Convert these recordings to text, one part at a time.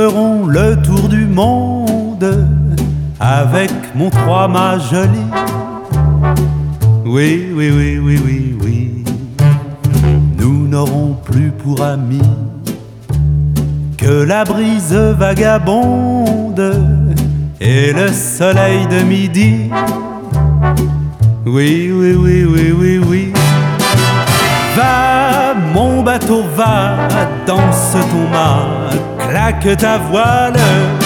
ferons le tour du monde avec mon trois-mâts joli. Oui, oui, oui, oui, oui, oui. Nous n'aurons plus pour amis que la brise vagabonde et le soleil de midi. Oui, oui, oui, oui, oui, oui. Va, mon bateau, va, danse ton mât, claque ta voile.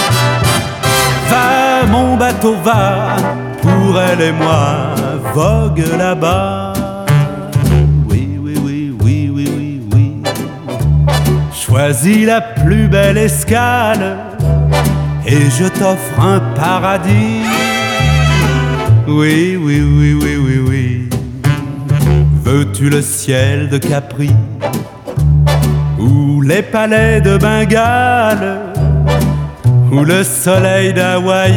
Va, mon bateau, va, pour elle et moi, vogue là-bas. Oui, oui, oui, oui, oui, oui, oui. Choisis la plus belle escale et je t'offre un paradis. Oui, oui, oui, oui, oui, oui. Veux-tu le ciel de Capri ou les palais de Bengale ou le soleil d'Hawaï?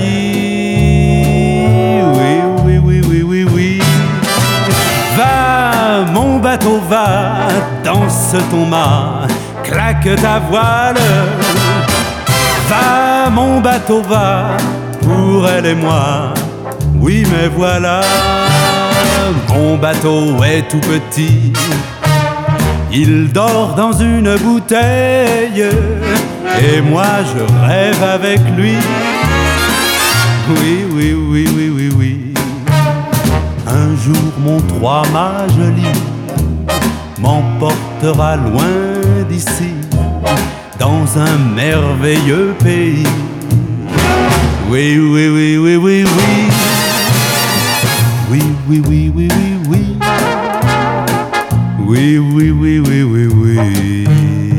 Oui, oui, oui, oui, oui, oui. Va, mon bateau, va, danse ton mât, claque ta voile. Va, mon bateau, va, pour elle et moi. Oui, mais voilà, mon bateau est tout petit. Il dort dans une bouteille et moi je rêve avec lui. Oui, oui, oui, oui, oui, oui. Un jour mon trois-mâts joli m'emportera loin d'ici, dans un merveilleux pays. Oui, oui, oui, oui, oui, oui. Oui, oui, oui, oui, oui, oui. Oui, oui, oui, oui, oui, oui.